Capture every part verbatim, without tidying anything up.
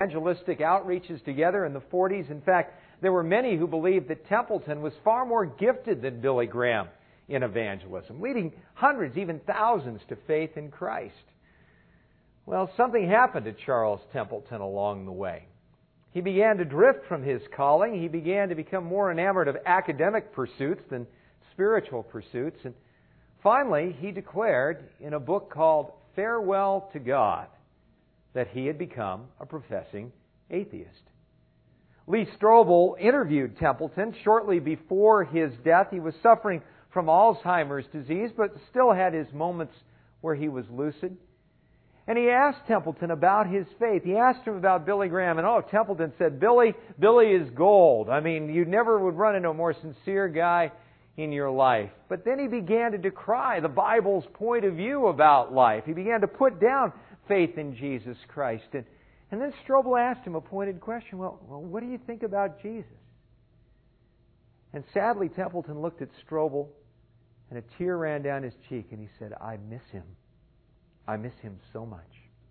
evangelistic outreaches together in the forties. In fact, there were many who believed that Templeton was far more gifted than Billy Graham in evangelism, leading hundreds, even thousands, to faith in Christ. Well, something happened to Charles Templeton along the way. He began to drift from his calling. He began to become more enamored of academic pursuits than spiritual pursuits. And finally, he declared in a book called Farewell to God that he had become a professing atheist. Lee Strobel interviewed Templeton shortly before his death. He was suffering from Alzheimer's disease, but still had his moments where he was lucid. And he asked Templeton about his faith. He asked him about Billy Graham. And oh, Templeton said, Billy, Billy is gold. I mean, you never would run into a more sincere guy in your life. But then he began to decry the Bible's point of view about life. He began to put down faith in Jesus Christ. And, and then Strobel asked him a pointed question. Well, well, what do you think about Jesus? And sadly, Templeton looked at Strobel, and a tear ran down his cheek, and he said, I miss him. I miss him so much.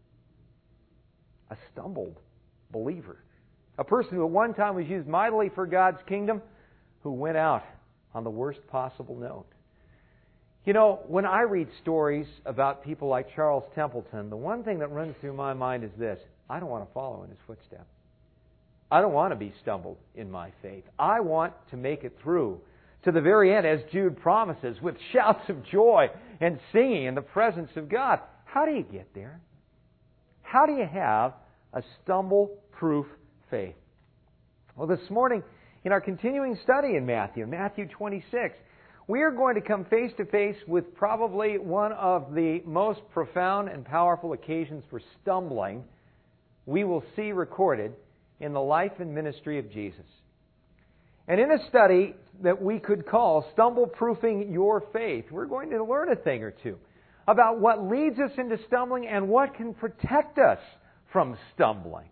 A stumbled believer. A person who at one time was used mightily for God's kingdom, who went out on the worst possible note. You know, when I read stories about people like Charles Templeton, the one thing that runs through my mind is this: I don't want to follow in his footsteps. I don't want to be stumbled in my faith. I want to make it through to the very end, as Jude promises, with shouts of joy and singing in the presence of God. How do you get there? How do you have a stumble-proof faith? Well, this morning, in our continuing study in Matthew, Matthew twenty-six, we are going to come face to face with probably one of the most profound and powerful occasions for stumbling we will see recorded in the life and ministry of Jesus. And in a study that we could call Stumble-Proofing Your Faith, we're going to learn a thing or two about what leads us into stumbling and what can protect us from stumbling.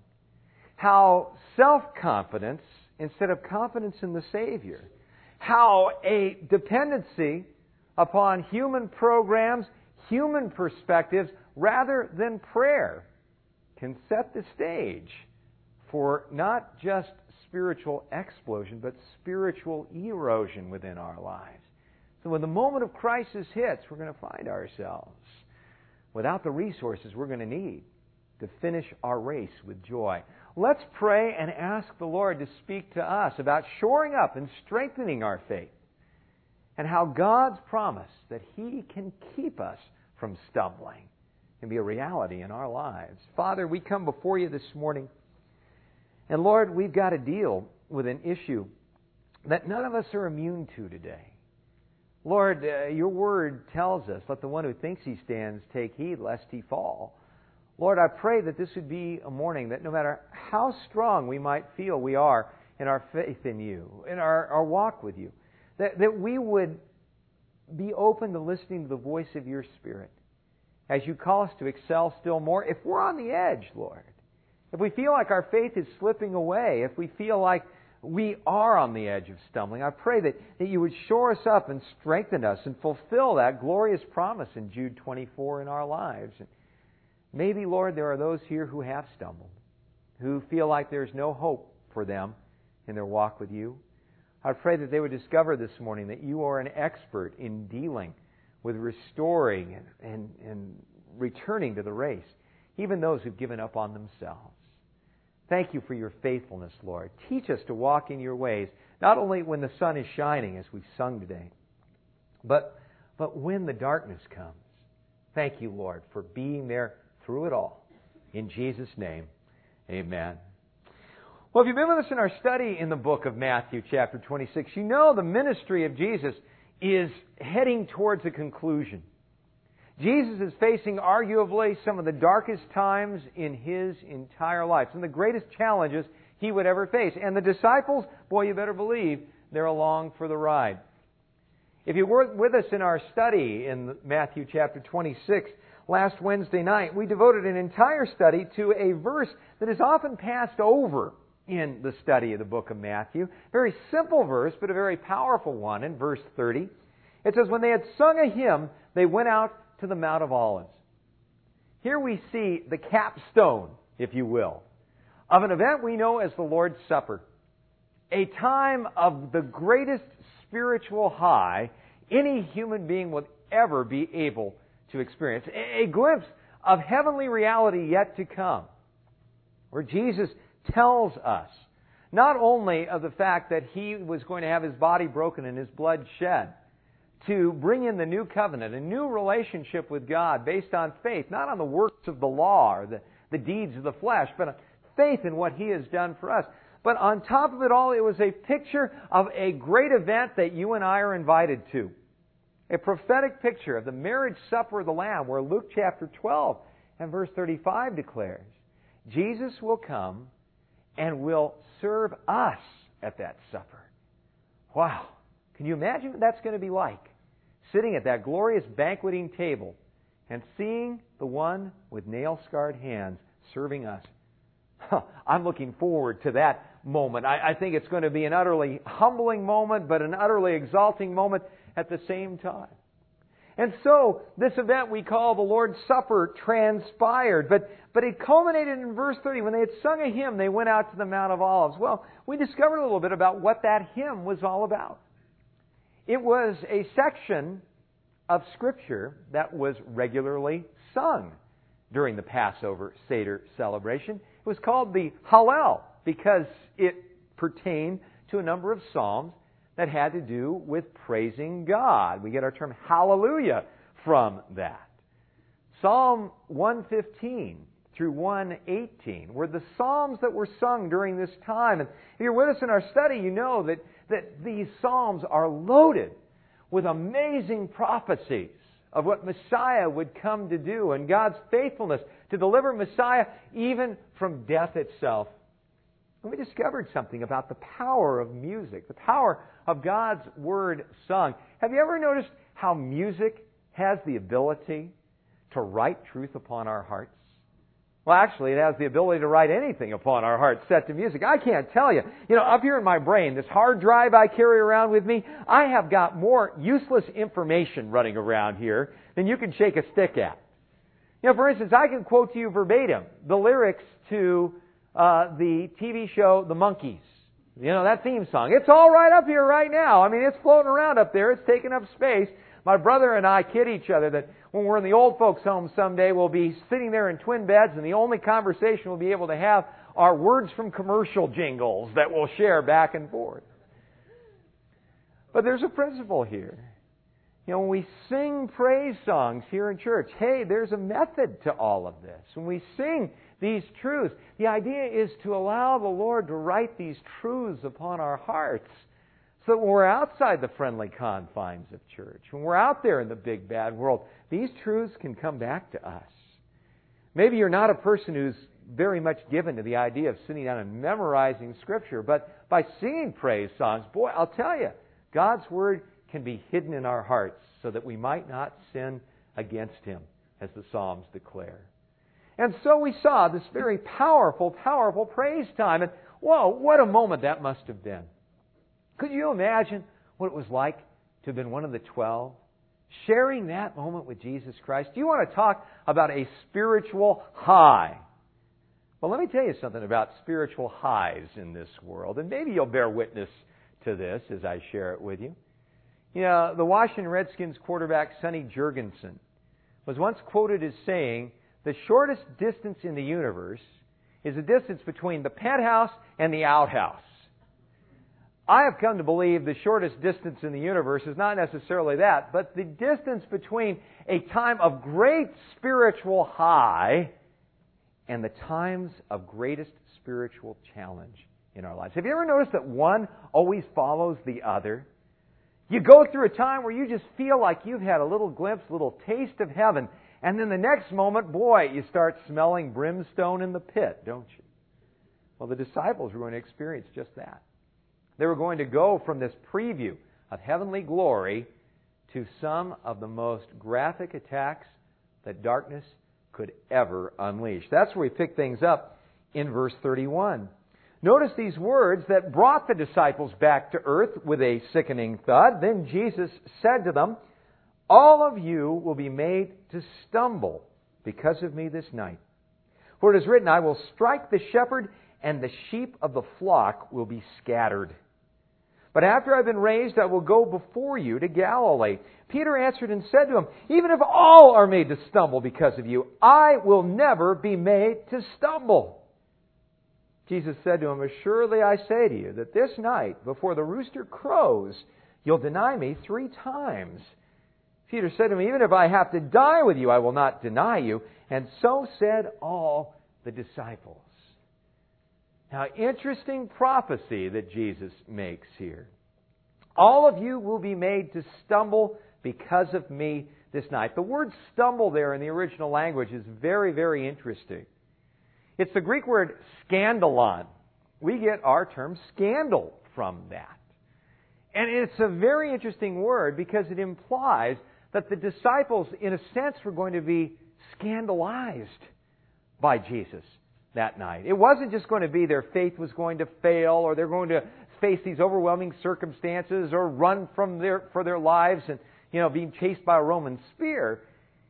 How self-confidence instead of confidence in the Savior, how a dependency upon human programs, human perspectives, rather than prayer, can set the stage for not just spiritual explosion, but spiritual erosion within our lives. So when the moment of crisis hits, we're going to find ourselves without the resources we're going to need to finish our race with joy. Let's pray and ask the Lord to speak to us about shoring up and strengthening our faith, and how God's promise that He can keep us from stumbling can be a reality in our lives. Father, we come before You this morning, and Lord, we've got to deal with an issue that none of us are immune to today. Lord, uh, Your Word tells us, let the one who thinks he stands take heed lest he fall. Lord, I pray that this would be a morning that no matter how strong we might feel we are in our faith in You, in our, our walk with You, that, that we would be open to listening to the voice of Your Spirit as You call us to excel still more. If we're on the edge, Lord, if we feel like our faith is slipping away, if we feel like we are on the edge of stumbling, I pray that, that You would shore us up and strengthen us and fulfill that glorious promise in Jude twenty-four in our lives. Maybe, Lord, there are those here who have stumbled, who feel like there's no hope for them in their walk with You. I pray that they would discover this morning that You are an expert in dealing with restoring and, and, and returning to the race, even those who've given up on themselves. Thank You for Your faithfulness, Lord. Teach us to walk in Your ways, not only when the sun is shining, as we've sung today, but, but when the darkness comes. Thank You, Lord, for being there through it all. In Jesus' name, amen. Well, if you've been with us in our study in the book of Matthew, chapter twenty-six, you know the ministry of Jesus is heading towards a conclusion. Jesus is facing arguably some of the darkest times in His entire life, some of the greatest challenges He would ever face. And the disciples, boy, you better believe, they're along for the ride. If you were with us in our study in Matthew chapter twenty-six, last Wednesday night, we devoted an entire study to a verse that is often passed over in the study of the book of Matthew. Very simple verse, but a very powerful one in verse thirty. It says, when they had sung a hymn, they went out to the Mount of Olives. Here we see the capstone, if you will, of an event we know as the Lord's Supper, a time of the greatest spiritual high any human being would ever be able to experience. A glimpse of heavenly reality yet to come, where Jesus tells us not only of the fact that He was going to have His body broken and His blood shed to bring in the new covenant, a new relationship with God based on faith, not on the works of the law or the, the deeds of the flesh, but on faith in what He has done for us. But on top of it all, it was a picture of a great event that you and I are invited to. A prophetic picture of the marriage supper of the Lamb, where Luke chapter twelve and verse thirty-five declares, Jesus will come and will serve us at that supper. Wow. Can you imagine what that's going to be like? Sitting at that glorious banqueting table and seeing the one with nail-scarred hands serving us. Huh, I'm looking forward to that moment. I, I think it's going to be an utterly humbling moment, but an utterly exalting moment at the same time. And so, this event we call the Lord's Supper transpired, but, but it culminated in verse thirty. When they had sung a hymn, they went out to the Mount of Olives. Well, we discovered a little bit about what that hymn was all about. It was a section of Scripture that was regularly sung during the Passover Seder celebration. It was called the Hallel because it pertained to a number of psalms that had to do with praising God. We get our term hallelujah from that. Psalm one fifteen through one eighteen were the psalms that were sung during this time. And if you're with us in our study, you know that, that these psalms are loaded with amazing prophecies of what Messiah would come to do and God's faithfulness to deliver Messiah even from death itself. And we discovered something about the power of music, the power of God's Word sung. Have you ever noticed how music has the ability to write truth upon our hearts? Well, actually, it has the ability to write anything upon our hearts set to music. I can't tell you. You know, up here in my brain, this hard drive I carry around with me, I have got more useless information running around here than you can shake a stick at. You know, for instance, I can quote to you verbatim the lyrics to uh, the T V show The Monkees. You know, that theme song. It's all right up here right now. I mean, it's floating around up there. It's taking up space. My brother and I kid each other that when we're in the old folks' home someday, we'll be sitting there in twin beds, and the only conversation we'll be able to have are words from commercial jingles that we'll share back and forth. But there's a principle here. You know, when we sing praise songs here in church, hey, there's a method to all of this. When we sing these truths, the idea is to allow the Lord to write these truths upon our hearts so that when we're outside the friendly confines of church, when we're out there in the big bad world, these truths can come back to us. Maybe you're not a person who's very much given to the idea of sitting down and memorizing Scripture, but by singing praise songs, boy, I'll tell you, God's Word can be hidden in our hearts so that we might not sin against Him, as the Psalms declare. And so we saw this very powerful, powerful praise time. And whoa, what a moment that must have been. Could you imagine what it was like to have been one of the twelve, sharing that moment with Jesus Christ? Do you want to talk about a spiritual high? Well, let me tell you something about spiritual highs in this world, and maybe you'll bear witness to this as I share it with you. You know, the Washington Redskins quarterback Sonny Jurgensen was once quoted as saying, "The shortest distance in the universe is the distance between the penthouse and the outhouse." I have come to believe the shortest distance in the universe is not necessarily that, but the distance between a time of great spiritual high and the times of greatest spiritual challenge in our lives. Have you ever noticed that one always follows the other? You go through a time where you just feel like you've had a little glimpse, a little taste of heaven, and then the next moment, boy, you start smelling brimstone in the pit, don't you? Well, the disciples were going to experience just that. They were going to go from this preview of heavenly glory to some of the most graphic attacks that darkness could ever unleash. That's where we pick things up in verse thirty-one. Notice these words that brought the disciples back to earth with a sickening thud. Then Jesus said to them, "All of you will be made to stumble because of me this night. For it is written, I will strike the shepherd, and the sheep of the flock will be scattered. But after I've been raised, I will go before you to Galilee." Peter answered and said to him, "Even if all are made to stumble because of you, I will never be made to stumble." Jesus said to him, "Assuredly I say to you that this night, before the rooster crows, you'll deny me three times." Peter said to him, "Even if I have to die with you, I will not deny you." And so said all the disciples. Now, interesting prophecy that Jesus makes here. All of you will be made to stumble because of me this night. The word stumble there in the original language is very, very interesting. It's the Greek word scandalon. We get our term scandal from that. And it's a very interesting word because it implies that the disciples, in a sense, were going to be scandalized by Jesus that night. It wasn't just going to be their faith was going to fail, or they're going to face these overwhelming circumstances, or run from their for their lives and, you know, being chased by a Roman spear.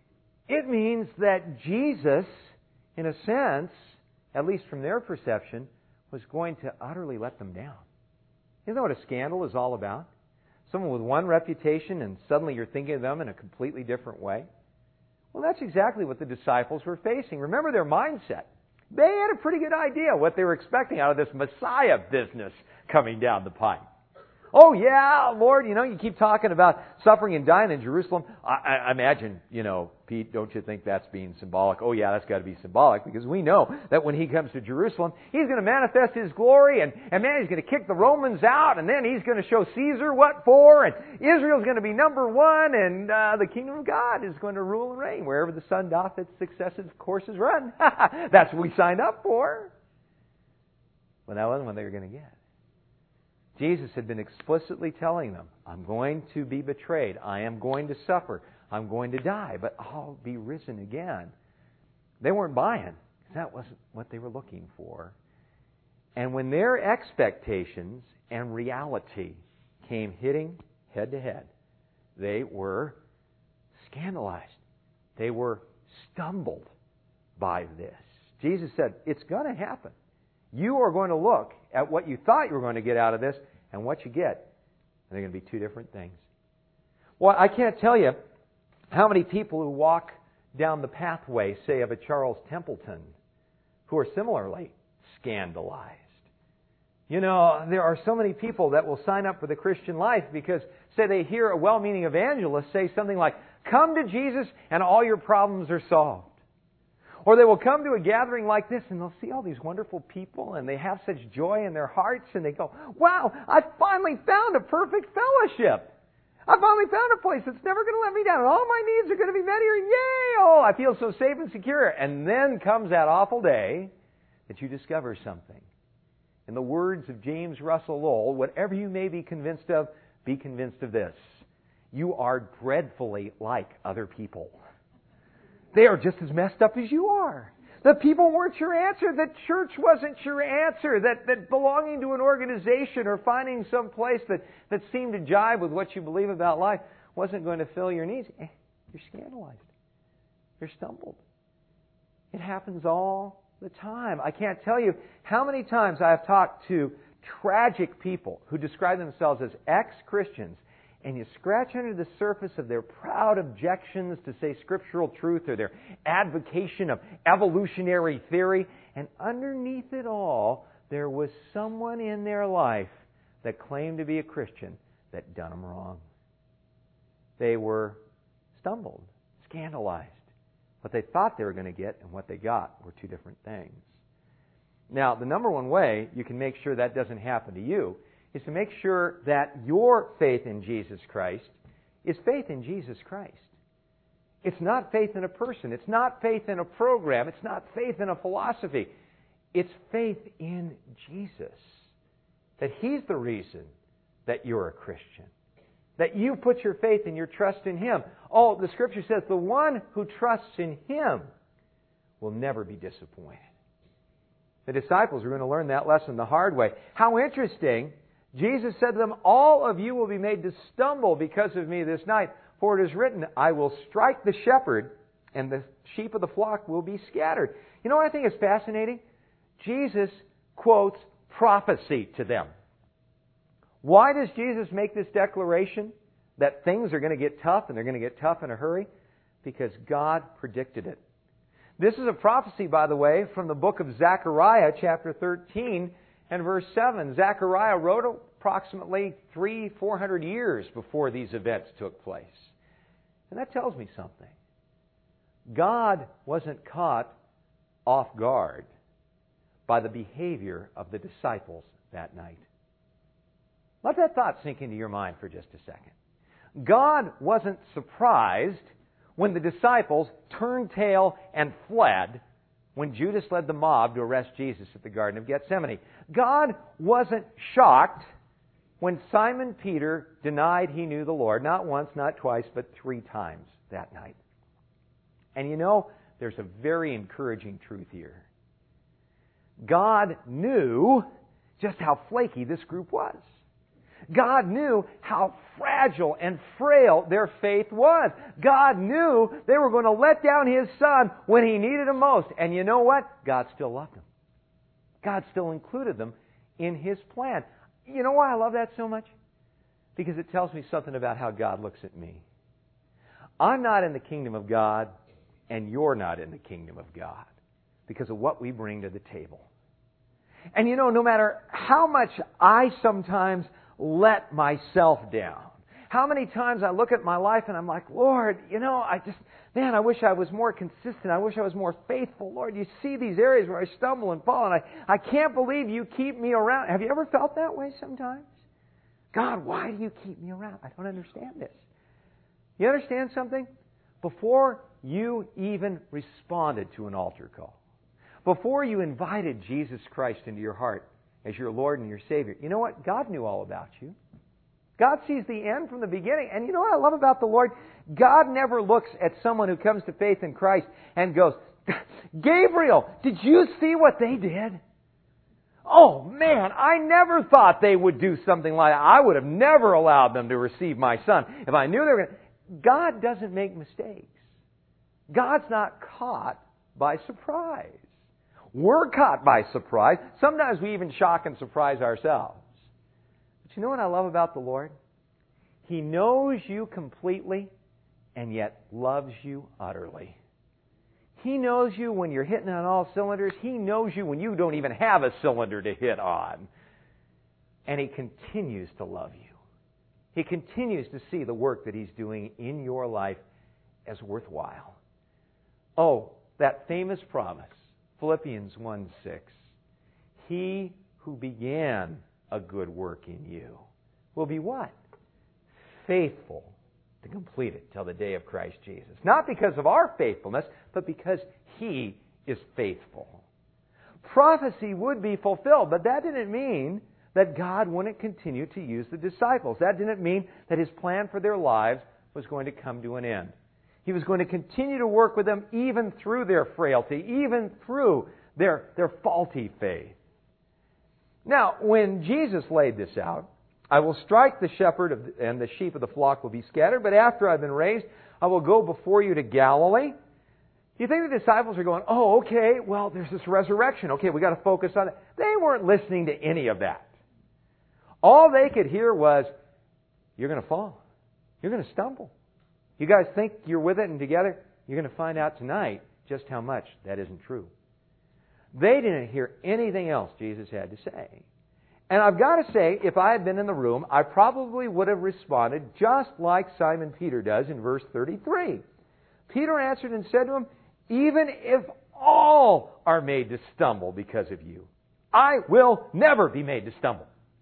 It means that Jesus, in a sense, at least from their perception, was going to utterly let them down. Isn't that what a scandal is all about? Someone with one reputation and suddenly you're thinking of them in a completely different way. Well, that's exactly what the disciples were facing. Remember their mindset. They had a pretty good idea what they were expecting out of this Messiah business coming down the pipe. Oh, yeah, Lord, you know, you keep talking about suffering and dying in Jerusalem. I, I imagine, you know, Pete, don't you think that's being symbolic? Oh, yeah, that's got to be symbolic, because we know that when He comes to Jerusalem, He's going to manifest His glory, and, and man, He's going to kick the Romans out, and then He's going to show Caesar what for, and Israel's going to be number one, and uh, the kingdom of God is going to rule and reign. Wherever the sun doth its successive courses run. That's what we signed up for. Well, that wasn't what they were going to get. Jesus had been explicitly telling them, I'm going to be betrayed. I am going to suffer. I'm going to die, but I'll be risen again. They weren't buying. That wasn't what they were looking for. And when their expectations and reality came hitting head to head, they were scandalized. They were stumbled by this. Jesus said, it's going to happen. You are going to look at what you thought you were going to get out of this and what you get. And they're going to be two different things. Well, I can't tell you how many people who walk down the pathway, say, of a Charles Templeton, who are similarly scandalized. You know, there are so many people that will sign up for the Christian life because, say, they hear a well-meaning evangelist say something like, come to Jesus and all your problems are solved. Or they will come to a gathering like this and they'll see all these wonderful people and they have such joy in their hearts and they go, wow, I finally found a perfect fellowship. I finally found a place that's never going to let me down. And all my needs are going to be met here. Yay! Oh, I feel so safe and secure. And then comes that awful day that you discover something. In the words of James Russell Lowell, whatever you may be convinced of, be convinced of this. You are dreadfully like other people. They are just as messed up as you are. The people weren't your answer. The church wasn't your answer. That, that belonging to an organization or finding some place that, that seemed to jive with what you believe about life wasn't going to fill your needs. Eh, you're scandalized. You're stumbled. It happens all the time. I can't tell you how many times I have talked to tragic people who describe themselves as ex-Christians, and you scratch under the surface of their proud objections to, say, scriptural truth or their advocation of evolutionary theory, and underneath it all, there was someone in their life that claimed to be a Christian that done them wrong. They were stumbled, scandalized. What they thought they were going to get and what they got were two different things. Now, the number one way you can make sure that doesn't happen to you is to make sure that your faith in Jesus Christ is faith in Jesus Christ. It's not faith in a person. It's not faith in a program. It's not faith in a philosophy. It's faith in Jesus. That He's the reason that you're a Christian. That you put your faith and your trust in Him. Oh, the Scripture says the one who trusts in Him will never be disappointed. The disciples were going to learn that lesson the hard way. How interesting. Jesus said to them, all of you will be made to stumble because of me this night. For it is written, I will strike the shepherd, and the sheep of the flock will be scattered. You know what I think is fascinating? Jesus quotes prophecy to them. Why does Jesus make this declaration that things are going to get tough and they're going to get tough in a hurry? Because God predicted it. This is a prophecy, by the way, from the book of Zechariah, chapter thirteen and verse seven. Zechariah wrote approximately three, four hundred years before these events took place. And that tells me something. God wasn't caught off guard by the behavior of the disciples that night. Let that thought sink into your mind for just a second. God wasn't surprised when the disciples turned tail and fled when Judas led the mob to arrest Jesus at the Garden of Gethsemane. God wasn't shocked when Simon Peter denied he knew the Lord, not once, not twice, but three times that night. And you know, there's a very encouraging truth here. God knew just how flaky this group was. God knew how fragile and frail their faith was. God knew they were going to let down His Son when He needed Him most. And you know what? God still loved them. God still included them in His plan. You know why I love that so much? Because it tells me something about how God looks at me. I'm not in the kingdom of God, and you're not in the kingdom of God because of what we bring to the table. And you know, no matter how much I sometimes let myself down, how many times I look at my life and I'm like, Lord, you know, I just, man, I wish I was more consistent. I wish I was more faithful. Lord, you see these areas where I stumble and fall, and I, I can't believe you keep me around. Have you ever felt that way sometimes? God, why do you keep me around? I don't understand this. You understand something? Before you even responded to an altar call, before you invited Jesus Christ into your heart as your Lord and your Savior, you know what? God knew all about you. God sees the end from the beginning. And you know what I love about the Lord? God never looks at someone who comes to faith in Christ and goes, Gabriel, did you see what they did? Oh man, I never thought they would do something like that. I would have never allowed them to receive my son if I knew they were going to. God doesn't make mistakes. God's not caught by surprise. We're caught by surprise. Sometimes we even shock and surprise ourselves. But you know what I love about the Lord? He knows you completely and yet loves you utterly. He knows you when you're hitting on all cylinders. He knows you when you don't even have a cylinder to hit on. And He continues to love you. He continues to see the work that He's doing in your life as worthwhile. Oh, that famous promise, Philippians one six. He who began a good work in you will be what? Faithful to complete it till the day of Christ Jesus. Not because of our faithfulness, but because He is faithful. Prophecy would be fulfilled, but that didn't mean that God wouldn't continue to use the disciples. That didn't mean that His plan for their lives was going to come to an end. He was going to continue to work with them even through their frailty, even through their, their faulty faith. Now, when Jesus laid this out, I will strike the shepherd of the, and the sheep of the flock will be scattered, but after I've been raised, I will go before you to Galilee. You think the disciples are going, oh, okay, well, there's this resurrection. Okay, we got to focus on it. They weren't listening to any of that. All they could hear was, you're going to fall. You're going to stumble. You guys think you're with it and together? You're going to find out tonight just how much that isn't true. They didn't hear anything else Jesus had to say. And I've got to say, if I had been in the room, I probably would have responded just like Simon Peter does in verse thirty-three. Peter answered and said to him, even if all are made to stumble because of you, I will never be made to stumble.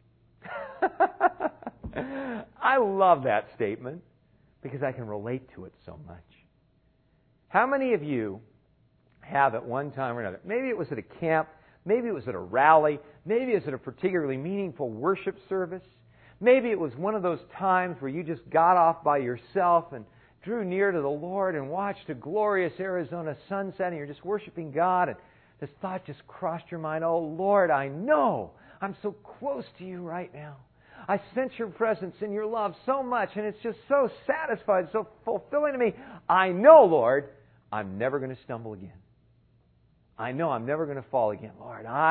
I love that statement because I can relate to it so much. How many of you have at one time or another, maybe it was at a camp, maybe it was at a rally, maybe it was at a particularly meaningful worship service, maybe it was one of those times where you just got off by yourself and drew near to the Lord and watched a glorious Arizona sunset and you're just worshiping God and this thought just crossed your mind, oh Lord, I know I'm so close to you right now. I sense your presence and your love so much, and it's just so satisfying, so fulfilling to me. I know, Lord, I'm never going to stumble again. I know I'm never going to fall again. Lord, I,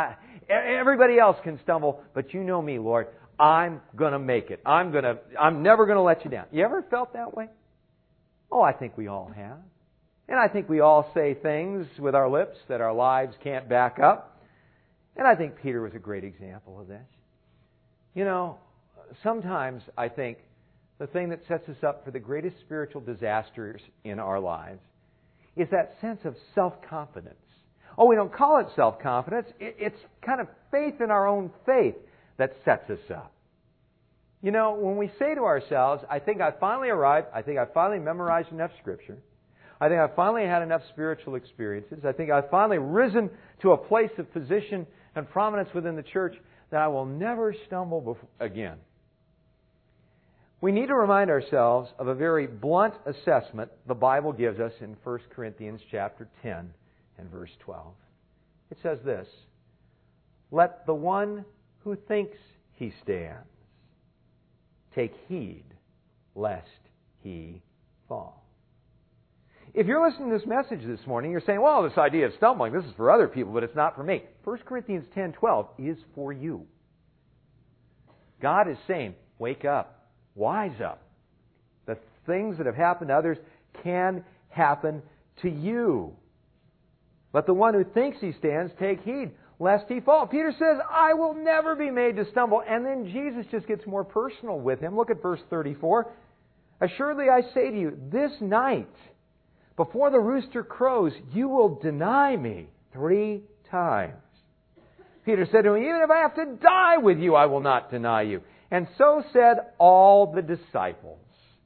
Everybody else can stumble, but you know me, Lord. I'm going to make it. I'm going to, I'm never going to let you down. You ever felt that way? Oh, I think we all have. And I think we all say things with our lips that our lives can't back up. And I think Peter was a great example of this. You know, sometimes I think the thing that sets us up for the greatest spiritual disasters in our lives is that sense of self-confidence. Oh, we don't call it self-confidence. It's kind of faith in our own faith that sets us up. You know, when we say to ourselves, I think I finally arrived, I think I finally memorized enough Scripture, I think I finally had enough spiritual experiences, I think I've finally risen to a place of position and prominence within the church that I will never stumble before again. We need to remind ourselves of a very blunt assessment the Bible gives us in First Corinthians chapter ten and verse twelve. It says this, "Let the one who thinks he stands take heed lest he fall." If you're listening to this message this morning, you're saying, well, this idea of stumbling, this is for other people, but it's not for me. First Corinthians ten twelve is for you. God is saying, wake up, wise up. The things that have happened to others can happen to you. Let the one who thinks he stands take heed lest he fall. Peter says, I will never be made to stumble. And then Jesus just gets more personal with him. Look at verse thirty-four. Assuredly I say to you, this night, before the rooster crows, you will deny me three times. Peter said to him, even if I have to die with you, I will not deny you. And so said all the disciples.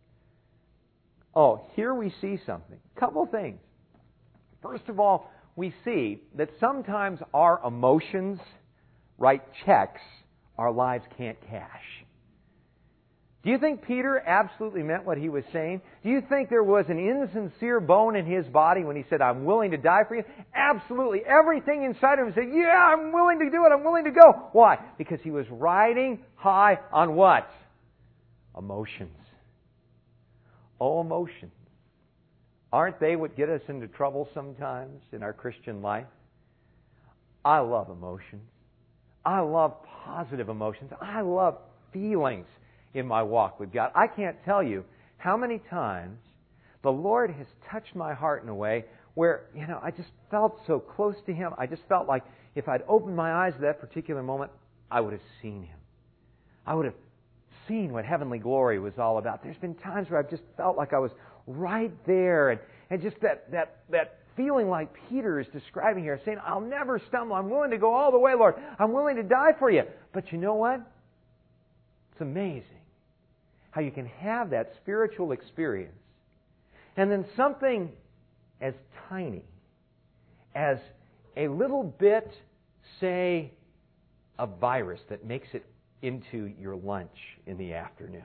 Oh, here we see something. A couple of things. First of all, we see that sometimes our emotions write checks our lives can't cash. Do you think Peter absolutely meant what he was saying? Do you think there was an insincere bone in his body when he said, I'm willing to die for you? Absolutely. Everything inside of him said, yeah, I'm willing to do it. I'm willing to go. Why? Because he was riding high on what? Emotions. Oh, emotions. Aren't they what get us into trouble sometimes in our Christian life? I love emotions. I love positive emotions. I love feelings in my walk with God. I can't tell you how many times the Lord has touched my heart in a way where, you know, I just felt so close to Him. I just felt like if I'd opened my eyes at that particular moment, I would have seen Him. I would have seen what heavenly glory was all about. There's been times where I've just felt like I was right there, and, and just that, that, that feeling like Peter is describing here, saying, I'll never stumble. I'm willing to go all the way, Lord. I'm willing to die for you. But you know what? It's amazing how you can have that spiritual experience, and then something as tiny as a little bit, say, a virus that makes it into your lunch in the afternoon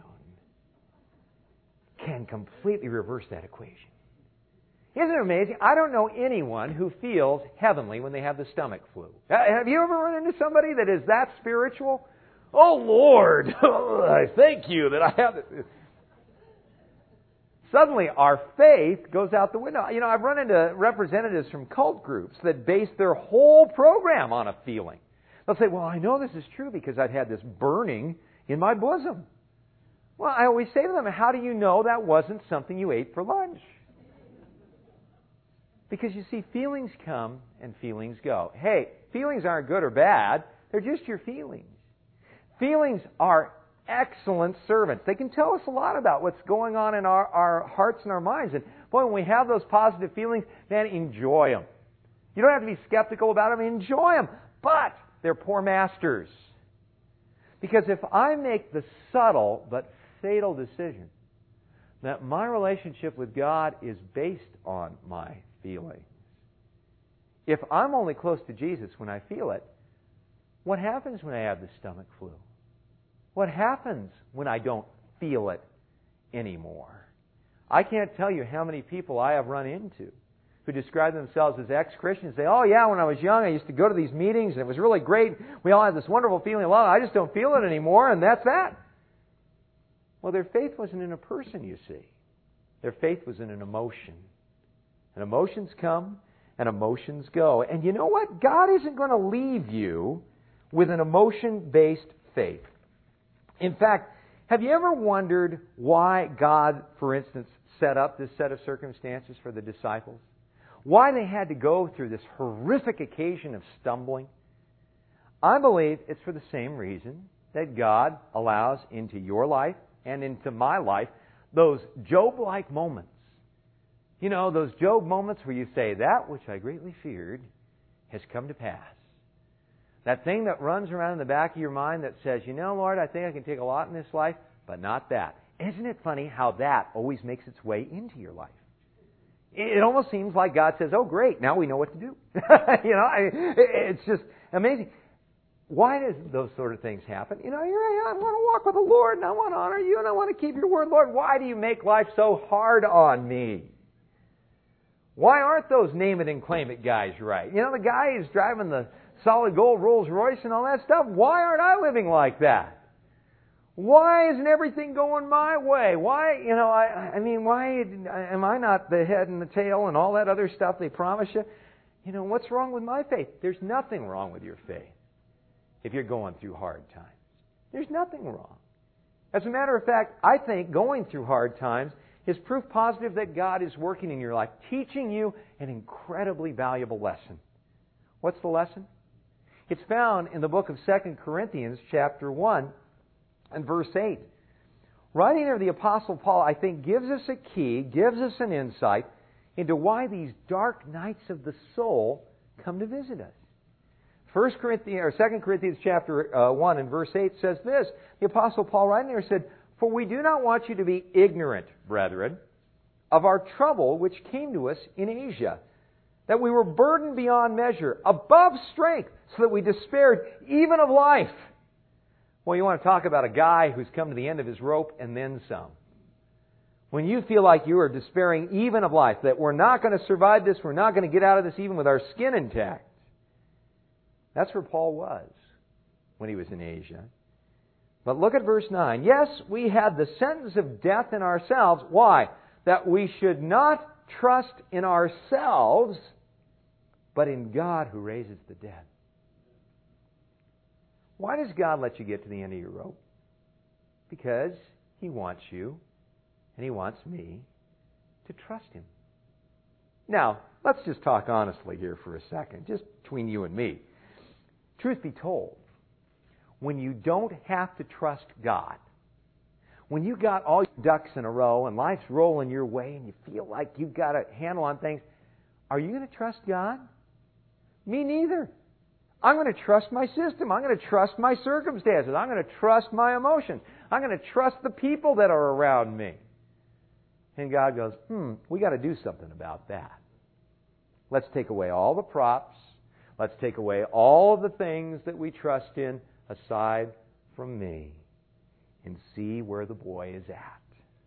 can completely reverse that equation. Isn't it amazing? I don't know anyone who feels heavenly when they have the stomach flu. Have you ever run into somebody that is that spiritual? Oh, Lord, I thank you that I have this. Suddenly, our faith goes out the window. You know, I've run into representatives from cult groups that base their whole program on a feeling. They'll say, well, I know this is true because I've had this burning in my bosom. Well, I always say to them, how do you know that wasn't something you ate for lunch? Because you see, feelings come and feelings go. Hey, feelings aren't good or bad. They're just your feelings. Feelings are excellent servants. They can tell us a lot about what's going on in our, our hearts and our minds. And boy, when we have those positive feelings, man, enjoy them. You don't have to be skeptical about them. Enjoy them. But they're poor masters. Because if I make the subtle but fatal decision that my relationship with God is based on my feelings, if I'm only close to Jesus when I feel it, what happens when I have the stomach flu? What happens when I don't feel it anymore? I can't tell you how many people I have run into who describe themselves as ex-Christians. Say, oh yeah, when I was young I used to go to these meetings and it was really great. We all had this wonderful feeling. Well, I just don't feel it anymore, and that's that. Well, their faith wasn't in a person, you see. Their faith was in an emotion. And emotions come and emotions go. And you know what? God isn't going to leave you with an emotion-based faith. In fact, have you ever wondered why God, for instance, set up this set of circumstances for the disciples? Why they had to go through this horrific occasion of stumbling? I believe it's for the same reason that God allows into your life and into my life those Job-like moments. You know, those Job moments where you say, that which I greatly feared has come to pass. That thing that runs around in the back of your mind that says, you know, Lord, I think I can take a lot in this life, but not that. Isn't it funny how that always makes its way into your life? It almost seems like God says, oh, great, now we know what to do. you know, I, it's just amazing. Why does those sort of things happen? You know, here I am, I want to walk with the Lord, and I want to honor you, and I want to keep your word. Lord, why do you make life so hard on me? Why aren't those name it and claim it guys right? You know, the guy who's driving the solid gold Rolls Royce and all that stuff, why aren't I living like that? Why isn't everything going my way? Why, you know, I, I mean, why am I not the head and the tail and all that other stuff they promise you? You know, what's wrong with my faith? There's nothing wrong with your faith if you're going through hard times. There's nothing wrong. As a matter of fact, I think going through hard times is proof positive that God is working in your life, teaching you an incredibly valuable lesson. What's the lesson? It's found in the book of Second Corinthians chapter one and verse eight. Writing of the Apostle Paul, I think, gives us a key, gives us an insight into why these dark nights of the soul come to visit us. First Corinthians or Second Corinthians chapter uh, one and verse eight says this. The Apostle Paul writing there said, "For we do not want you to be ignorant, brethren, of our trouble which came to us in Asia, that we were burdened beyond measure, above strength, so that we despaired even of life." Well, you want to talk about a guy who's come to the end of his rope and then some. When you feel like you are despairing even of life, that we're not going to survive this, we're not going to get out of this even with our skin intact. That's where Paul was when he was in Asia. But look at verse nine. "Yes, we had the sentence of death in ourselves." Why? "That we should not trust in ourselves, but in God who raises the dead." Why does God let you get to the end of your rope? Because He wants you, and He wants me, to trust Him. Now, let's just talk honestly here for a second, just between you and me. Truth be told, when you don't have to trust God, when you got all your ducks in a row and life's rolling your way and you feel like you've got a handle on things, are you going to trust God? Me neither. I'm going to trust my system. I'm going to trust my circumstances. I'm going to trust my emotions. I'm going to trust the people that are around me. And God goes, hmm, we got to do something about that. Let's take away all the props. Let's take away all of the things that we trust in aside from me and see where the boy is at.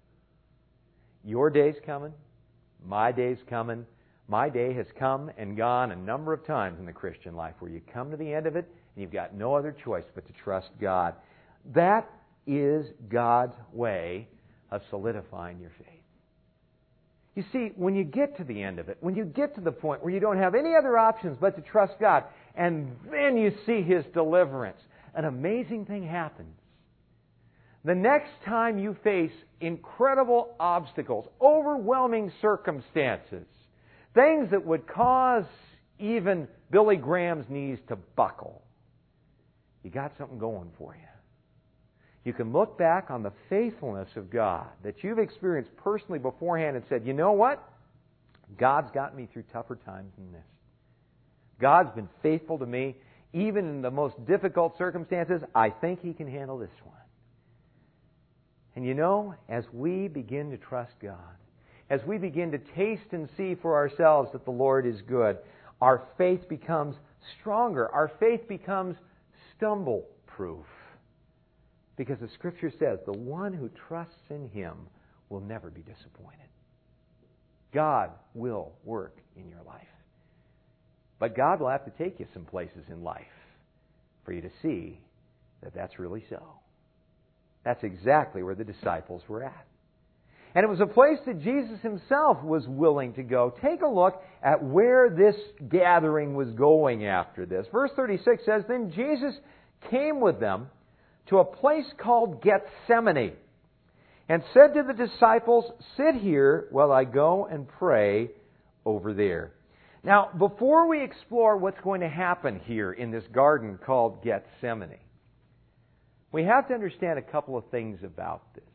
Your day's coming. My day's coming. My day has come and gone a number of times in the Christian life where you come to the end of it and you've got no other choice but to trust God. That is God's way of solidifying your faith. You see, when you get to the end of it, when you get to the point where you don't have any other options but to trust God, and then you see His deliverance, an amazing thing happens. The next time you face incredible obstacles, overwhelming circumstances, things that would cause even Billy Graham's knees to buckle, you got something going for you. You can look back on the faithfulness of God that you've experienced personally beforehand and said, you know what? God's got me through tougher times than this. God's been faithful to me. Even in the most difficult circumstances, I think He can handle this one. And you know, as we begin to trust God, as we begin to taste and see for ourselves that the Lord is good, our faith becomes stronger. Our faith becomes stumble-proof. Because the Scripture says, the one who trusts in Him will never be disappointed. God will work in your life. But God will have to take you some places in life for you to see that that's really so. That's exactly where the disciples were at. And it was a place that Jesus himself was willing to go. Take a look at where this gathering was going after this. Verse thirty-six says, Then Jesus came with them to a place called Gethsemane, and said to the disciples, Sit here while I go and pray over there. Now, before we explore what's going to happen here in this garden called Gethsemane, we have to understand a couple of things about this.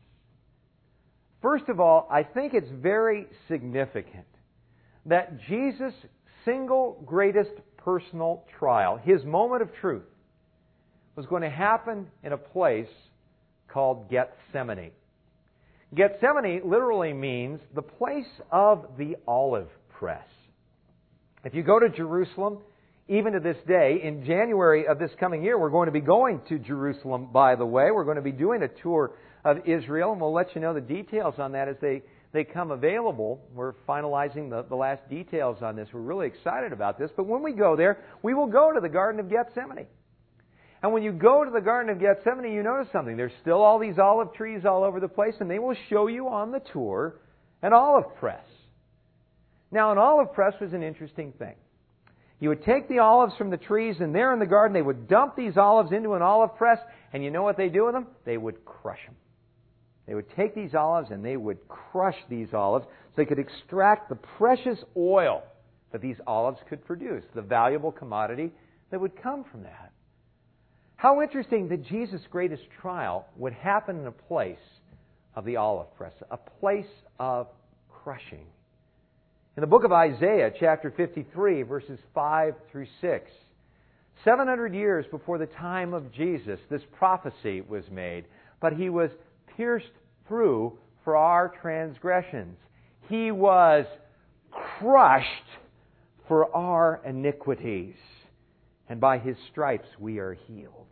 First of all, I think it's very significant that Jesus' single greatest personal trial, his moment of truth, was going to happen in a place called Gethsemane. Gethsemane literally means the place of the olive press. If you go to Jerusalem, even to this day, in January of this coming year, we're going to be going to Jerusalem, by the way. We're going to be doing a tour of Israel, and we'll let you know the details on that as they, they come available. We're finalizing the, the last details on this. We're really excited about this. But when we go there, we will go to the Garden of Gethsemane. And when you go to the Garden of Gethsemane, you notice something. There's still all these olive trees all over the place, and they will show you on the tour an olive press. Now, an olive press was an interesting thing. You would take the olives from the trees, and there in the garden, they would dump these olives into an olive press, and you know what they do with them? They would crush them. They would take these olives, and they would crush these olives so they could extract the precious oil that these olives could produce, the valuable commodity that would come from that. How interesting that Jesus' greatest trial would happen in a place of the olive press, a place of crushing. In the book of Isaiah, chapter fifty-three, verses five through six, seven hundred years before the time of Jesus, this prophecy was made. But He was pierced through for our transgressions. He was crushed for our iniquities. And by His stripes we are healed.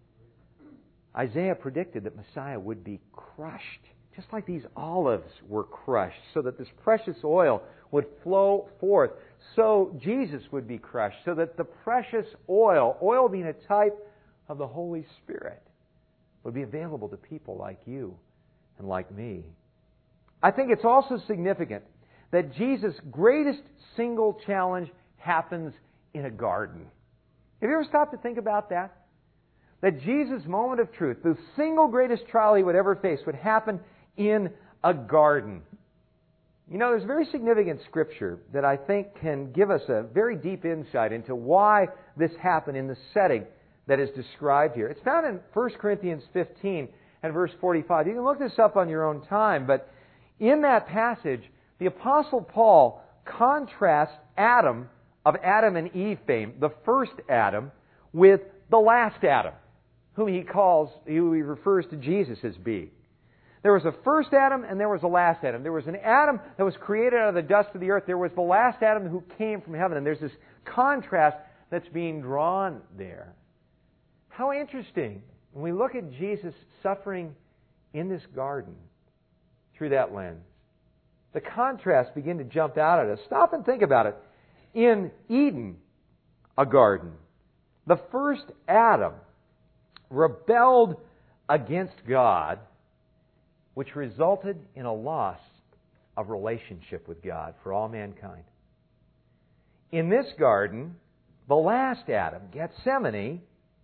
Isaiah predicted that Messiah would be crushed, just like these olives were crushed, so that this precious oil would flow forth. So Jesus would be crushed, so that the precious oil, oil being a type of the Holy Spirit, would be available to people like you and like me. I think it's also significant that Jesus' greatest single challenge happens in a garden. Have you ever stopped to think about that? That Jesus' moment of truth, the single greatest trial He would ever face, would happen in a garden. You know, there's very significant scripture that I think can give us a very deep insight into why this happened in the setting that is described here. It's found in First Corinthians fifteen and verse forty-five. You can look this up on your own time, but in that passage, the Apostle Paul contrasts Adam, of Adam and Eve fame, the first Adam, with the last Adam, whom he calls, who he refers to Jesus as being. There was a first Adam and there was a last Adam. There was an Adam that was created out of the dust of the earth. There was the last Adam who came from heaven. And there's this contrast that's being drawn there. How interesting when we look at Jesus suffering in this garden through that lens. The contrasts begin to jump out at us. Stop and think about it. In Eden, a garden, the first Adam rebelled against God, which resulted in a loss of relationship with God for all mankind. In this garden, the last Adam, Gethsemane,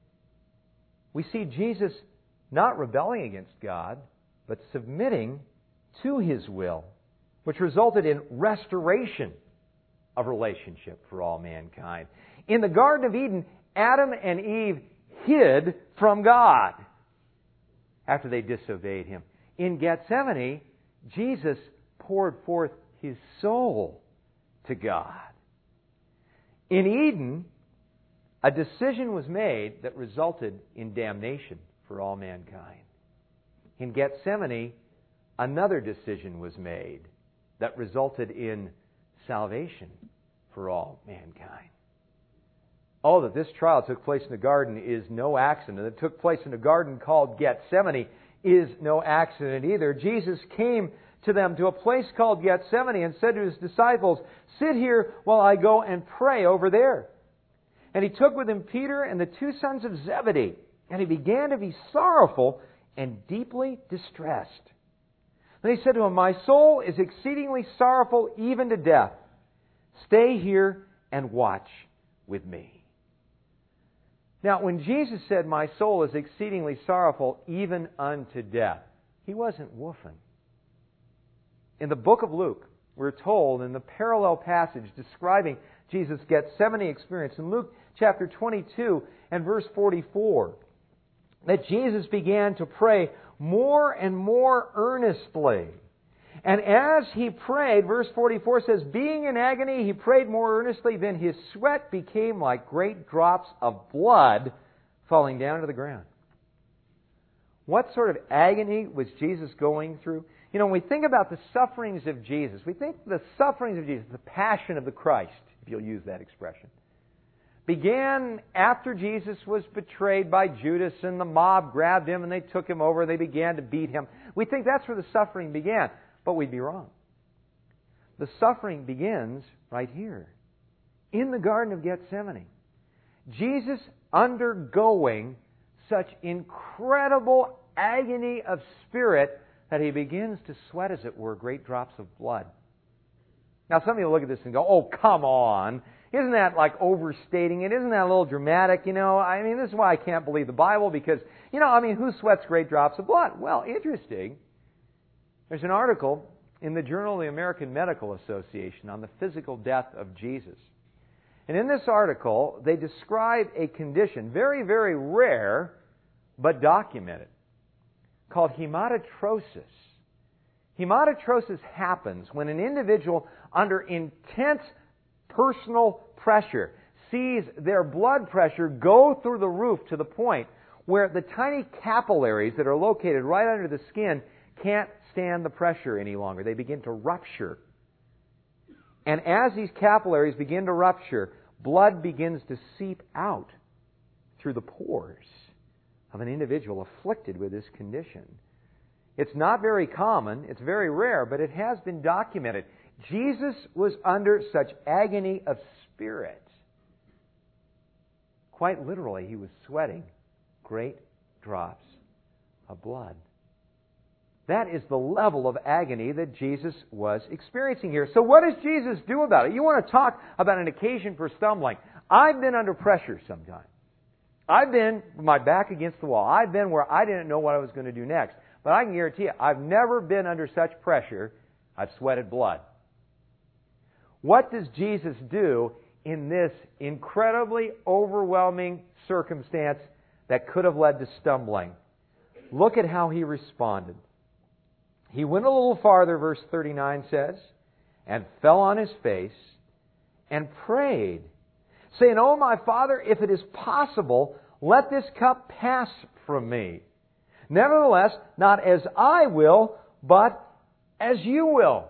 we see Jesus not rebelling against God, but submitting to His will, which resulted in restoration of relationship for all mankind. In the Garden of Eden, Adam and Eve hid from God after they disobeyed Him. In Gethsemane, Jesus poured forth His soul to God. In Eden, a decision was made that resulted in damnation for all mankind. In Gethsemane, another decision was made that resulted in salvation for all mankind. Oh, that this trial took place in the garden is no accident. That it took place in a garden called Gethsemane is no accident either. Jesus came to them to a place called Gethsemane and said to His disciples, "Sit here while I go and pray over there." And He took with Him Peter and the two sons of Zebedee, and He began to be sorrowful and deeply distressed. And they said to him, "My soul is exceedingly sorrowful, even to death. Stay here and watch with me." Now, when Jesus said, "My soul is exceedingly sorrowful, even unto death," He wasn't woofing. In the book of Luke, we're told in the parallel passage describing Jesus' Gethsemane experience, in Luke chapter twenty-two and verse forty-four, that Jesus began to pray more and more earnestly. And as He prayed, verse forty-four says, being in agony, He prayed more earnestly, then His sweat became like great drops of blood falling down to the ground. What sort of agony was Jesus going through? You know, when we think about the sufferings of Jesus, we think the sufferings of Jesus, the passion of the Christ, if you'll use that expression, began after Jesus was betrayed by Judas and the mob grabbed Him and they took Him over and they began to beat Him. We think that's where the suffering began, but we'd be wrong. The suffering begins right here, in the Garden of Gethsemane. Jesus undergoing such incredible agony of spirit that He begins to sweat, as it were, great drops of blood. Now, some of you look at this and go, "Oh, come on. Isn't that like overstating it? Isn't that a little dramatic? You know, I mean, this is why I can't believe the Bible because, you know, I mean, who sweats great drops of blood?" Well, interesting. There's an article in the Journal of the American Medical Association on the physical death of Jesus. And in this article, they describe a condition, very, very rare, but documented, called hematotrosis. Hematotrosis happens when an individual under intense personal pressure sees their blood pressure go through the roof to the point where the tiny capillaries that are located right under the skin can't stand the pressure any longer. They begin to rupture. And as these capillaries begin to rupture, blood begins to seep out through the pores of an individual afflicted with this condition. It's not very common, it's very rare, but it has been documented. Jesus was under such agony of spirit. Quite literally, He was sweating great drops of blood. That is the level of agony that Jesus was experiencing here. So what does Jesus do about it? You want to talk about an occasion for stumbling. I've been under pressure sometimes. I've been with my back against the wall. I've been where I didn't know what I was going to do next. But I can guarantee you, I've never been under such pressure I've sweated blood. What does Jesus do in this incredibly overwhelming circumstance that could have led to stumbling? Look at how He responded. He went a little farther, verse thirty-nine says, and fell on His face and prayed, saying, "Oh, my Father, if it is possible, let this cup pass from me. Nevertheless, not as I will, but as You will."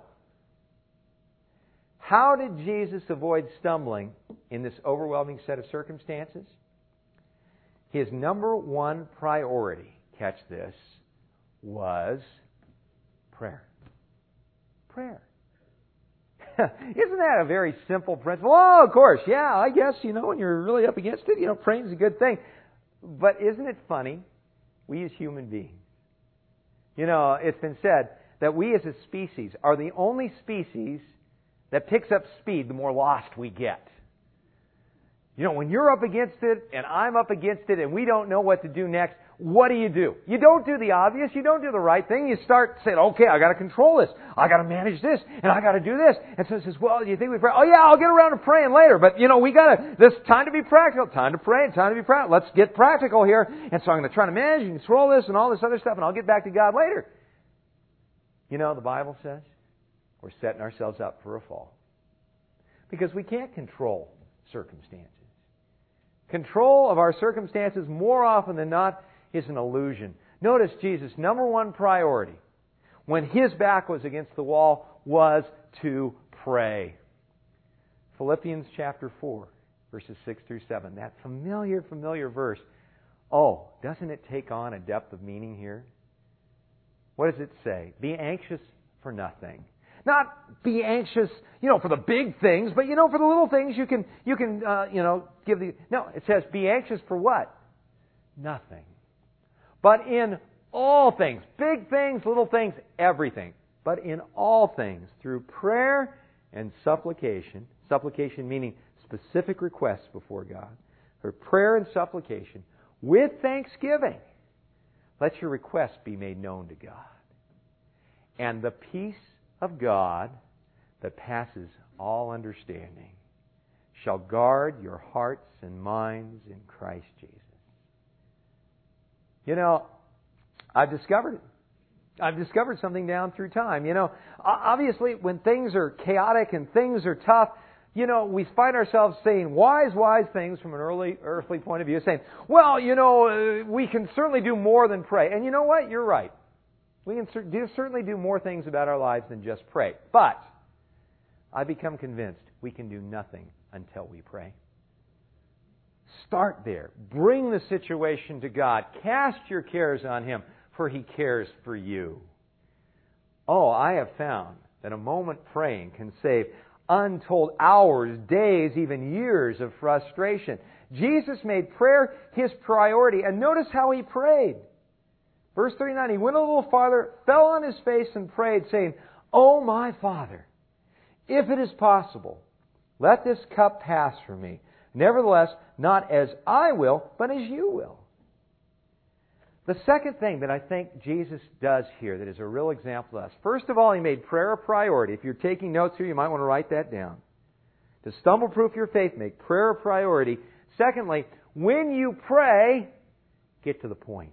How did Jesus avoid stumbling in this overwhelming set of circumstances? His number one priority, catch this, was prayer. Prayer. Isn't that a very simple principle? Oh, of course, yeah, I guess, you know, when you're really up against it, you know, praying's a good thing. But isn't it funny? We as human beings, you know, it's been said that we as a species are the only species that picks up speed the more lost we get. You know, when you're up against it and I'm up against it and we don't know what to do next, what do you do? You don't do the obvious. You don't do the right thing. You start saying, "Okay, I got to control this. I got to manage this, and I got to do this." And so it says, "Well, do you think we pray?" "Oh yeah, I'll get around to praying later." But you know, we got to. This time to be practical. Time to pray. And time to be practical. Let's get practical here. And so I'm going to try to manage and control this and all this other stuff, and I'll get back to God later. You know, the Bible says we're setting ourselves up for a fall because we can't control circumstances. Control of our circumstances more often than not is an illusion. Notice Jesus' number one priority when His back was against the wall was to pray. Philippians chapter four, verses six through seven. That familiar, familiar verse. Oh, doesn't it take on a depth of meaning here? What does it say? Be anxious for nothing. Not be anxious, you know, for the big things, but, you know, for the little things you can, you can, uh, you know, give the... No, it says be anxious for what? Nothing. But in all things, big things, little things, everything. but in all things, through prayer and supplication, supplication meaning specific requests before God, through prayer and supplication, with thanksgiving, let your requests be made known to God. And the peace of God that passes all understanding shall guard your hearts and minds in Christ Jesus. You know, I've discovered it. I've discovered something down through time. You know, obviously when things are chaotic and things are tough, you know, we find ourselves saying wise, wise things from an early earthly point of view, saying, well, you know, uh, we can certainly do more than pray. And you know what? You're right. We can cer- do, certainly do more things about our lives than just pray. But I've become convinced we can do nothing until we pray. Start there. Bring the situation to God. Cast your cares on Him, for He cares for you. Oh, I have found that a moment praying can save untold hours, days, even years of frustration. Jesus made prayer His priority. And notice how He prayed. Verse thirty-nine, He went a little farther, fell on His face and prayed, saying, "Oh, my Father, if it is possible, let this cup pass from me. Nevertheless, not as I will, but as you will." The second thing that I think Jesus does here that is a real example to us. First of all, He made prayer a priority. If you're taking notes here, you might want to write that down. To stumble-proof your faith, make prayer a priority. Secondly, when you pray, get to the point.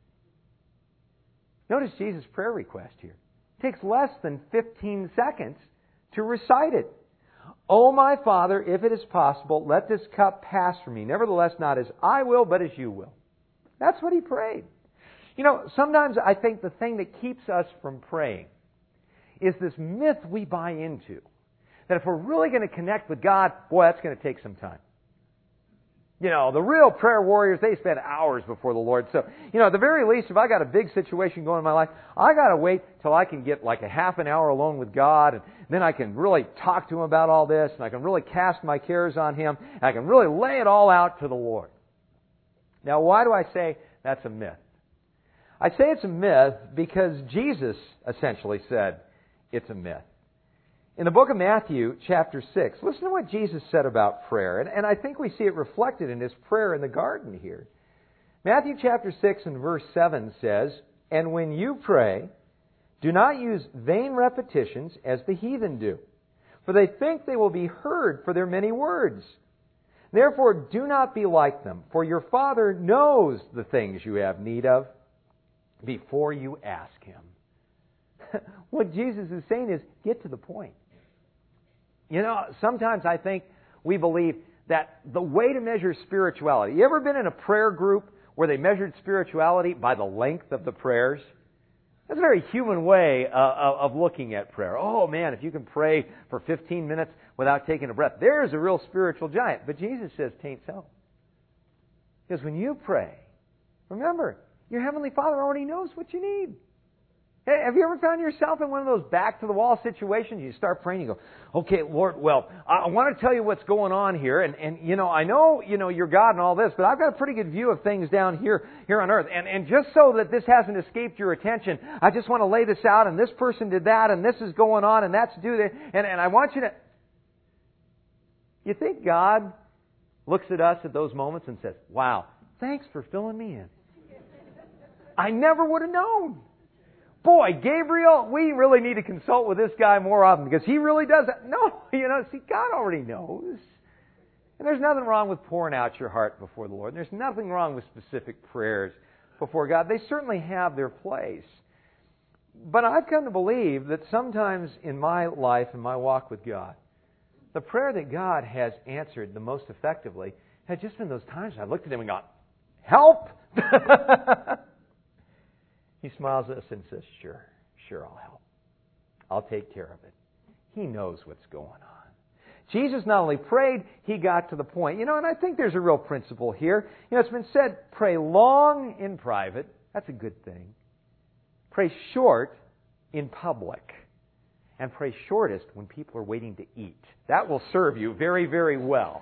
Notice Jesus' prayer request here. It takes less than fifteen seconds to recite it. "Oh, my Father, if it is possible, let this cup pass from me. Nevertheless, not as I will, but as you will." That's what He prayed. You know, sometimes I think the thing that keeps us from praying is this myth we buy into. That if we're really going to connect with God, boy, that's going to take some time. You know, the real prayer warriors, they spend hours before the Lord. So, you know, at the very least, if I got a big situation going in my life, I got to wait till I can get like a half an hour alone with God, and then I can really talk to Him about all this, and I can really cast my cares on Him, and I can really lay it all out to the Lord. Now, why do I say that's a myth? I say it's a myth because Jesus essentially said it's a myth. In the book of Matthew, chapter six, listen to what Jesus said about prayer. And, and I think we see it reflected in His prayer in the garden here. Matthew chapter six and verse seven says, "And when you pray, do not use vain repetitions as the heathen do, for they think they will be heard for their many words. Therefore, do not be like them, for your Father knows the things you have need of before you ask Him." What Jesus is saying is, get to the point. You know, sometimes I think we believe that the way to measure spirituality... You ever been in a prayer group where they measured spirituality by the length of the prayers? That's a very human way uh, of looking at prayer. Oh, man, if you can pray for fifteen minutes without taking a breath, there's a real spiritual giant. But Jesus says, "Tain't so." Because when you pray, remember, your Heavenly Father already knows what you need. Hey, have you ever found yourself in one of those back-to-the-wall situations? You start praying, you go, "Okay, Lord, well, I want to tell you what's going on here, and, and you know, I know, you know, you're God and all this, but I've got a pretty good view of things down here, here on earth, and, and just so that this hasn't escaped your attention, I just want to lay this out, and this person did that, and this is going on, and that's due there, and, and I want you to..." You think God looks at us at those moments and says, "Wow, thanks for filling me in. I never would have known. Boy, Gabriel, we really need to consult with this guy more often because he really does that." No, you know, see, God already knows. And there's nothing wrong with pouring out your heart before the Lord. And there's nothing wrong with specific prayers before God. They certainly have their place. But I've come to believe that sometimes in my life, in my walk with God, the prayer that God has answered the most effectively has just been those times I looked at Him and gone, "Help!" He smiles at us and says, "Sure, sure, I'll help. I'll take care of it." He knows what's going on. Jesus not only prayed, He got to the point. You know, and I think there's a real principle here. You know, it's been said, pray long in private. That's a good thing. Pray short in public. And pray shortest when people are waiting to eat. That will serve you very, very well.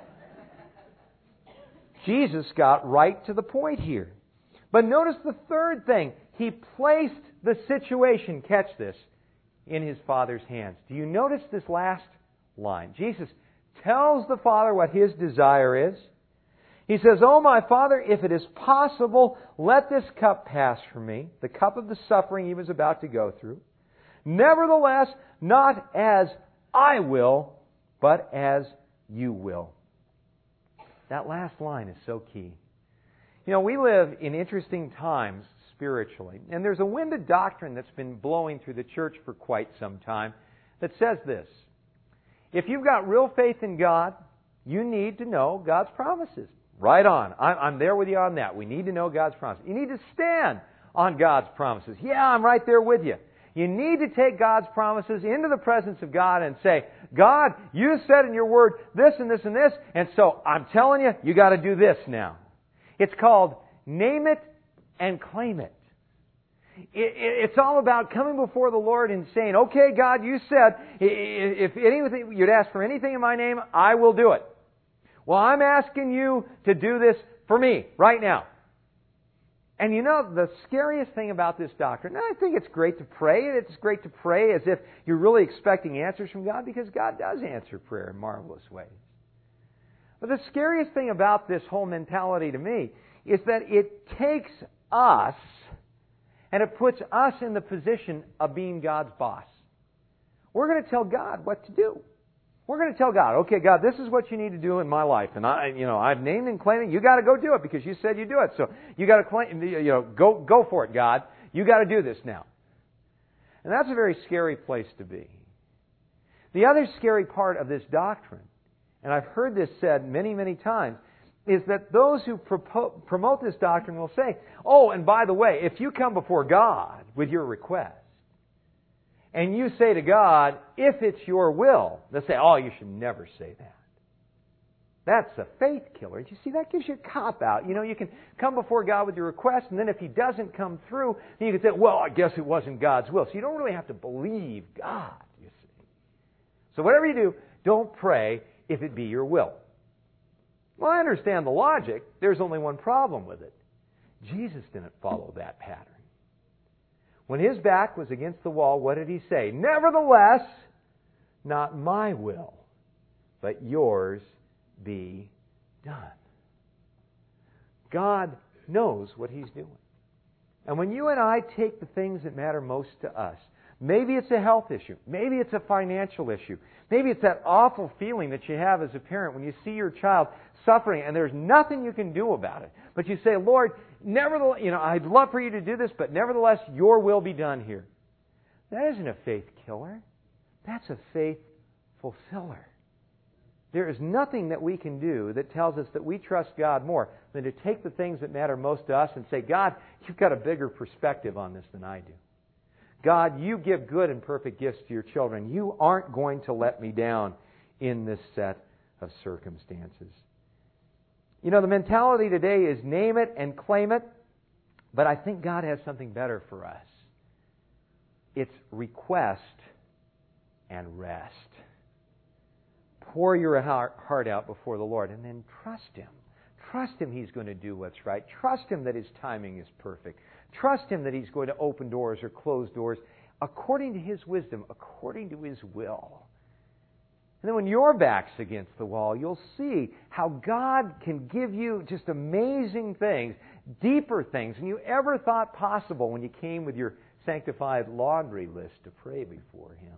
Jesus got right to the point here. But notice the third thing. He placed the situation, catch this, in His Father's hands. Do you notice this last line? Jesus tells the Father what His desire is. He says, "Oh, my Father, if it is possible, let this cup pass from me," the cup of the suffering He was about to go through. "Nevertheless, not as I will, but as you will." That last line is so key. You know, we live in interesting times spiritually, and there's a wind of doctrine that's been blowing through the church for quite some time that says this: if you've got real faith in God, you need to know God's promises. Right on. I'm there with you on that. We need to know God's promises. You need to stand on God's promises. Yeah, I'm right there with you. You need to take God's promises into the presence of God and say, "God, you said in your word this and this and this, and so I'm telling you, you got to do this now." It's called name it and claim it. It's all about coming before the Lord and saying, "Okay, God, you said if anything you'd ask for anything in my name, I will do it. Well, I'm asking you to do this for me right now." And you know, the scariest thing about this doctrine, and I think it's great to pray, and it's great to pray as if you're really expecting answers from God, because God does answer prayer in marvelous ways. But the scariest thing about this whole mentality to me is that it takes us and it puts us in the position of being God's boss. We're going to tell God what to do. We're going to tell God, "Okay, God, this is what you need to do in my life, and I, you know, I've named and claimed it. You got to go do it because you said you do it. So you got to claim, you know, go go for it, God. You got to do this now." And that's a very scary place to be. The other scary part of this doctrine, and I've heard this said many, many times, is that those who propo- promote this doctrine will say, "Oh, and by the way, if you come before God with your request, and you say to God, 'If it's your will,'" they'll say, "Oh, you should never say that. That's a faith killer." Do you see, that gives you a cop-out. You know, you can come before God with your request, and then if He doesn't come through, then you can say, "Well, I guess it wasn't God's will." So you don't really have to believe God, you see. So whatever you do, don't pray if it be your will. Well, I understand the logic. There's only one problem with it. Jesus didn't follow that pattern. When His back was against the wall, what did He say? "Nevertheless, not my will, but yours be done." God knows what He's doing. And when you and I take the things that matter most to us, maybe it's a health issue, maybe it's a financial issue, maybe it's that awful feeling that you have as a parent when you see your child suffering and there's nothing you can do about it. But you say, "Lord, nevertheless, you know, I'd love for you to do this, but nevertheless, your will be done here." That isn't a faith killer. That's a faith fulfiller. There is nothing that we can do that tells us that we trust God more than to take the things that matter most to us and say, "God, you've got a bigger perspective on this than I do. God, you give good and perfect gifts to your children. You aren't going to let me down in this set of circumstances." You know, the mentality today is name it and claim it, but I think God has something better for us. It's request and rest. Pour your heart out before the Lord and then trust Him. Trust Him He's going to do what's right. Trust Him that His timing is perfect. Trust Him that He's going to open doors or close doors according to His wisdom, according to His will. And then when your back's against the wall, you'll see how God can give you just amazing things, deeper things than you ever thought possible when you came with your sanctified laundry list to pray before Him.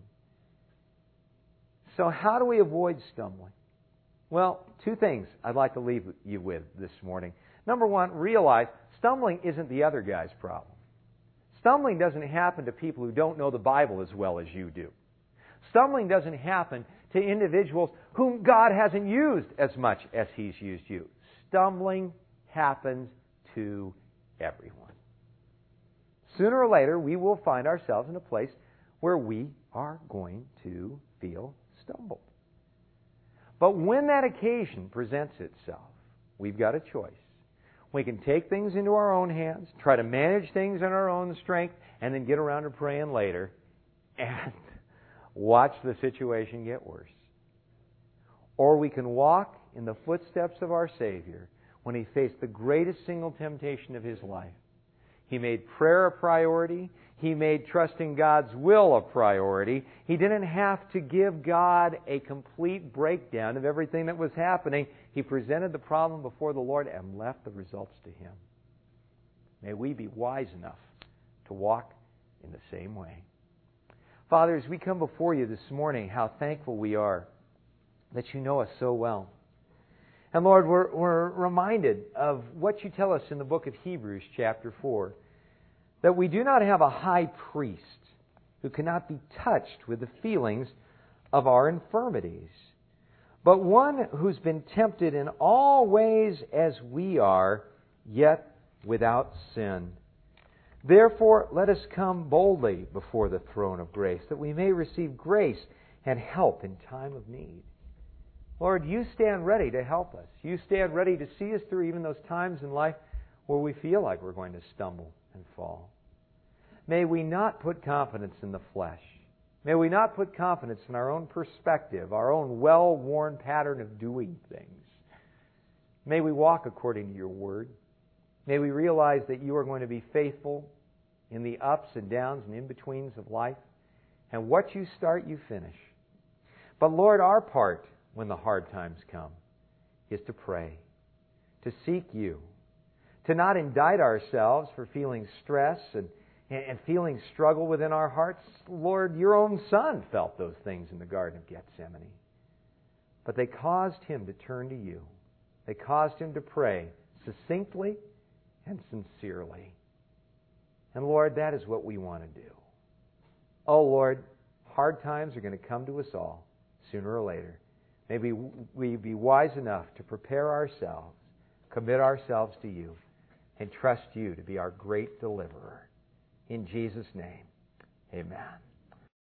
So how do we avoid stumbling? Well, two things I'd like to leave you with this morning. Number one, realize stumbling isn't the other guy's problem. Stumbling doesn't happen to people who don't know the Bible as well as you do. Stumbling doesn't happen to individuals whom God hasn't used as much as He's used you. Stumbling happens to everyone. Sooner or later, we will find ourselves in a place where we are going to feel stumbled. But when that occasion presents itself, we've got a choice. We can take things into our own hands, try to manage things in our own strength, and then get around to praying later and watch the situation get worse. Or we can walk in the footsteps of our Savior when He faced the greatest single temptation of His life. He made prayer a priority. He He made trusting God's will a priority. He didn't have to give God a complete breakdown of everything that was happening. He presented the problem before the Lord and left the results to Him. May we be wise enough to walk in the same way. Father, as we come before you this morning, how thankful we are that you know us so well. And Lord, we're, we're reminded of what you tell us in the book of Hebrews chapter four, that we do not have a high priest who cannot be touched with the feelings of our infirmities, but one who's been tempted in all ways as we are, yet without sin. Therefore, let us come boldly before the throne of grace, that we may receive grace and help in time of need. Lord, you stand ready to help us. You stand ready to see us through even those times in life where we feel like we're going to stumble and fall. May we not put confidence in the flesh. May we not put confidence in our own perspective, our own well-worn pattern of doing things. May we walk according to your word. May we realize that you are going to be faithful in the ups and downs and in-betweens of life. And what you start, you finish. But Lord, our part when the hard times come is to pray, to seek you, to not indict ourselves for feeling stress and, and feeling struggle within our hearts. Lord, your own Son felt those things in the Garden of Gethsemane. But they caused him to turn to you. They caused him to pray succinctly and sincerely. And Lord, that is what we want to do. Oh Lord, hard times are going to come to us all, sooner or later. May we be wise enough to prepare ourselves, commit ourselves to you, and trust you to be our great deliverer. In Jesus' name, amen.